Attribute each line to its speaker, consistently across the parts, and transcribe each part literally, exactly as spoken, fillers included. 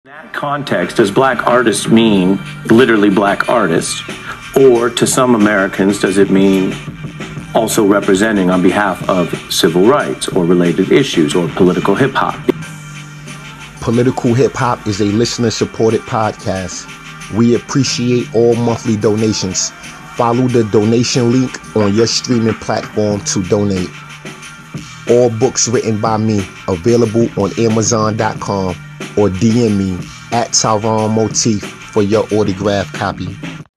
Speaker 1: In that context, does black artist mean literally black artists? Or to some Americans, does it mean also representing on behalf of civil rights or related issues or political hip hop?
Speaker 2: Political Hip Hop is a listener-supported podcast. We appreciate all monthly donations. Follow the donation link on your streaming platform to donate. All books written by me, available on Amazon dot com, or D M me at Tyron Motif for your autographed copy.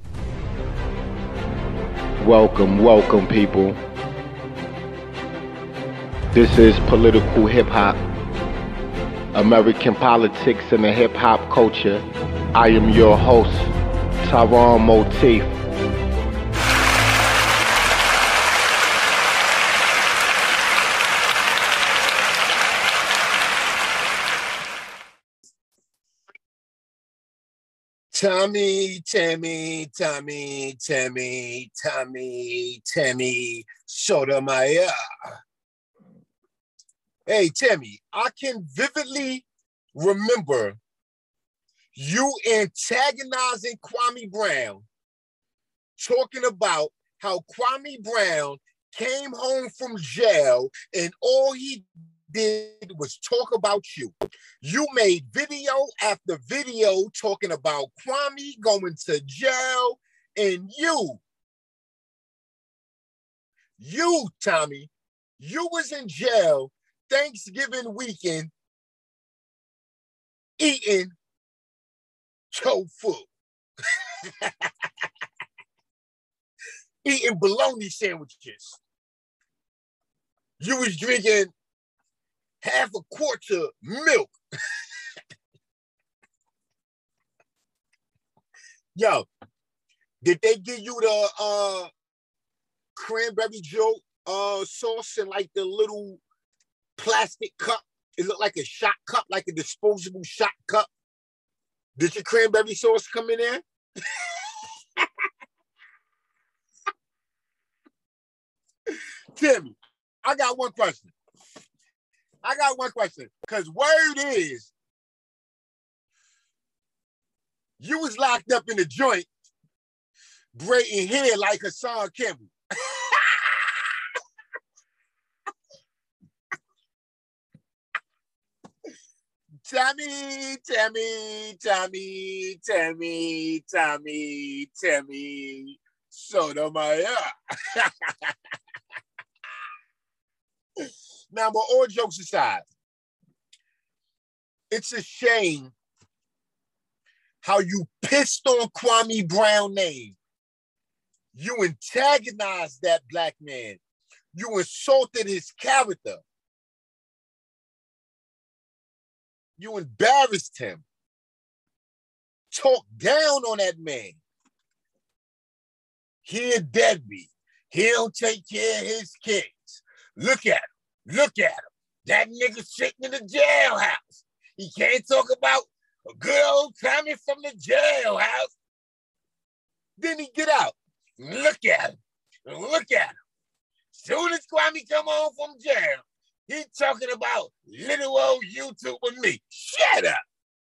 Speaker 3: Welcome, welcome, people. This is Political Hip Hop, American politics and the hip hop culture. I am your host, Tyron Motif.
Speaker 4: Tommy, Tammy, Tommy, Tammy, Tommy, Tammy, Sotomayor. Hey, Tammy, I can vividly remember you antagonizing Kwame Brown, talking about how Kwame Brown came home from jail and all he did was talk about you. You made video after video talking about Kwame going to jail, and you, you, Tommy, you was in jail Thanksgiving weekend eating tofu, eating bologna sandwiches. You was drinking half a quart of milk. Yo, did they give you the uh, cranberry joe uh, sauce in like the little plastic cup? It looked like a shot cup, like a disposable shot cup. Did your cranberry sauce come in there? Timmy, I got one question. I got one question, because word is you was locked up in the joint braiding hair like Hassan Campbell. Tommy, Tommy, Tommy, Tommy, Tommy, Tommy, Sotomayor. Now, but all jokes aside, it's a shame how you pissed on Kwame Brown's name. You antagonized that black man. You insulted his character. You embarrassed him. Talked down on that man. He a deadbeat. He don't take care of his kids. Look at him. Look at him. That nigga sitting in the jailhouse. He can't talk about a good old Tommy from the jailhouse. Then he get out. Look at him. Look at him. Soon as Kwame come home from jail, he talking about little old YouTube with me. Shut up.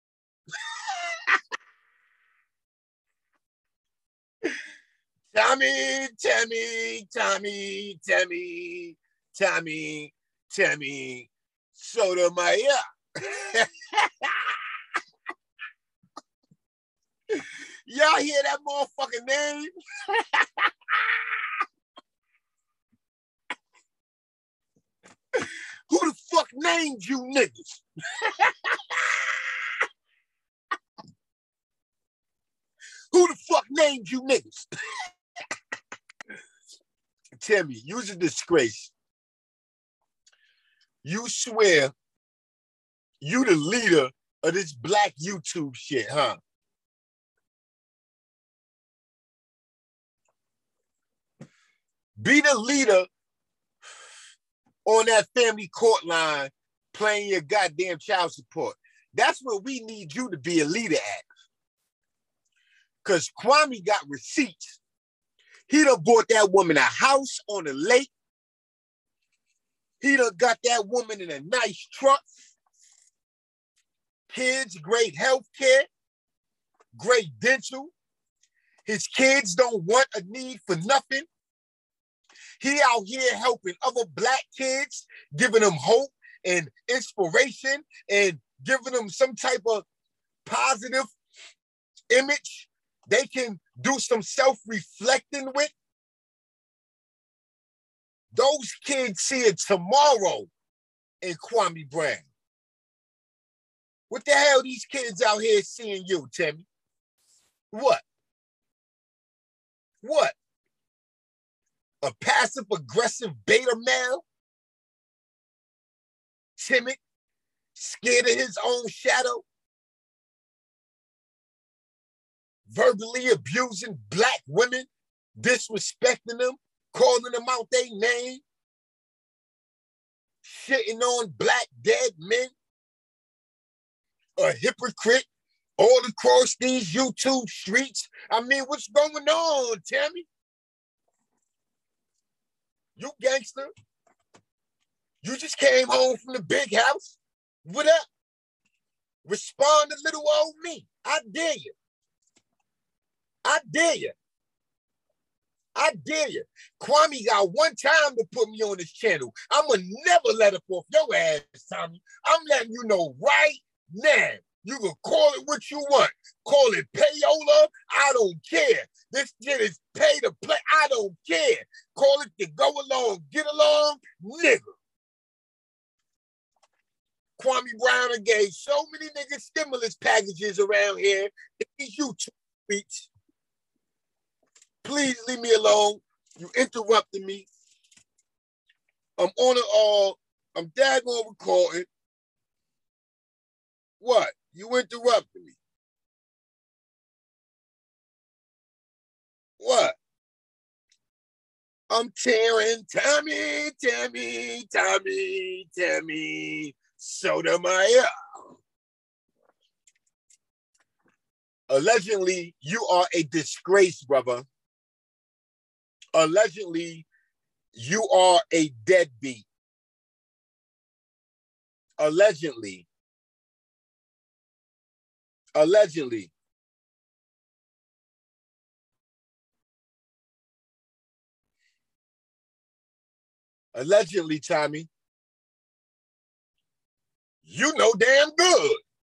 Speaker 4: Tommy, Tommy, Tommy, Tommy, Tommy, Tommy, Sotomayor. Y'all hear that motherfucking name? Who the fuck named you niggas? Who the fuck named you niggas? Timmy, you's a disgrace. You swear you the leader of this black YouTube shit, huh? Be the leader on that family court line playing your goddamn child support. That's what we need you to be a leader at. Because Kwame got receipts. He done bought that woman a house on the lake. He done got that woman in a nice truck. kids great health care, great dental. His kids don't want a need for nothing. He out here helping other black kids, giving them hope and inspiration and giving them some type of positive image they can do some self-reflecting with. Those kids see it tomorrow in Kwame Brown. What the hell these kids out here seeing you, Timmy? What? What? A passive-aggressive beta male? Timid? Scared of his own shadow? Verbally abusing black women? Disrespecting them? Calling them out their name? Shitting on black dead men? A hypocrite all across these YouTube streets? I mean, what's going on, Tammy? You gangster. You just came home from the big house. What up? Respond to little old me. I dare you. I dare you. I dare you. Kwame got one time to put me on this channel. I'ma never let up off your ass, Tommy. I'm letting you know right now. You can call it what you want. Call it payola. I don't care. This shit is pay to play. I don't care. Call it to go along, get along, nigga. Kwame Brown gave so many niggas stimulus packages around here. These YouTube tweets. Please leave me alone. You interrupted me. I'm on it all. I'm daggone recording. What? You interrupted me. What? I'm tearing Tommy, Tammy, Tommy, Tammy, Sotomayor. Allegedly, you are a disgrace, brother. Allegedly, you are a deadbeat. Allegedly. Allegedly. Allegedly, Tommy. You know damn good.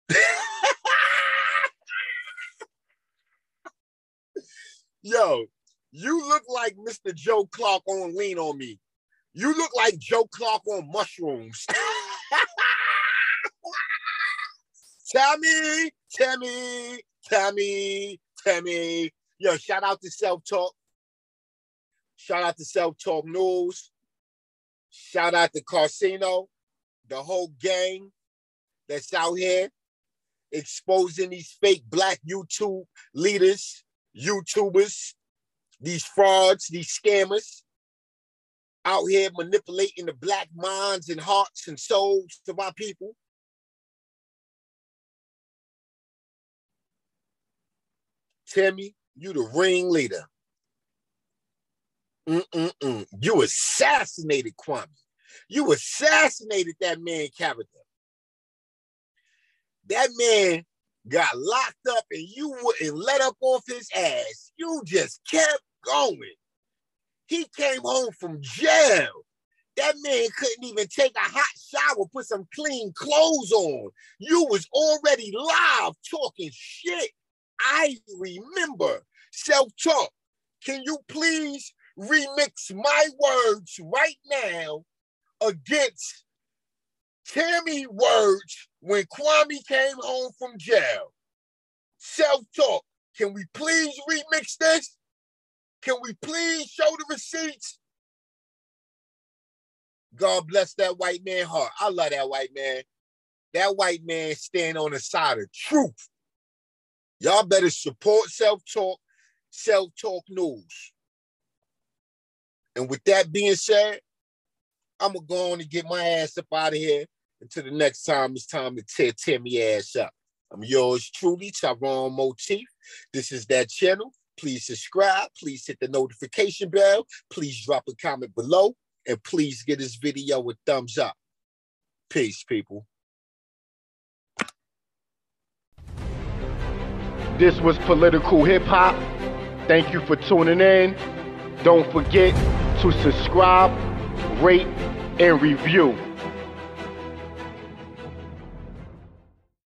Speaker 4: Yo, you look like Mister Joe Clark on Lean on Me. You look like Joe Clark on mushrooms. Tammy, Tammy, Tammy, Tammy. Yo, shout out to Self-Talk. Shout out to Self-Talk News. Shout out to Carsino, the whole gang that's out here exposing these fake black YouTube leaders, YouTubers, these frauds, these scammers out here manipulating the black minds and hearts and souls of our people. Timmy, you the ringleader. Mm-mm-mm. You assassinated Kwame. You assassinated that man character. That man got locked up and you wouldn't let up off his ass. You just kept going. He came home from jail. That man couldn't even take a hot shower, put some clean clothes on. You was already live talking shit. I remember. Self-Talk. Can you please remix my words right now against Tammy words when Kwame came home from jail? Self-Talk. Can we please remix this? Can we please show the receipts? God bless that white man heart. I love that white man. That white man stand on the side of truth. Y'all better support Self-Talk, Self-Talk News. And with that being said, I'm going to go on and get my ass up out of here. Until the next time, it's time to tear Timmy ass up. I'm yours truly, Tyrone Motif. This is that channel. Please subscribe. Please hit the notification bell. Please drop a comment below. And please give this video a thumbs up. Peace, people.
Speaker 3: This was Political Hip Hop. Thank you for tuning in. Don't forget to subscribe, rate, and review.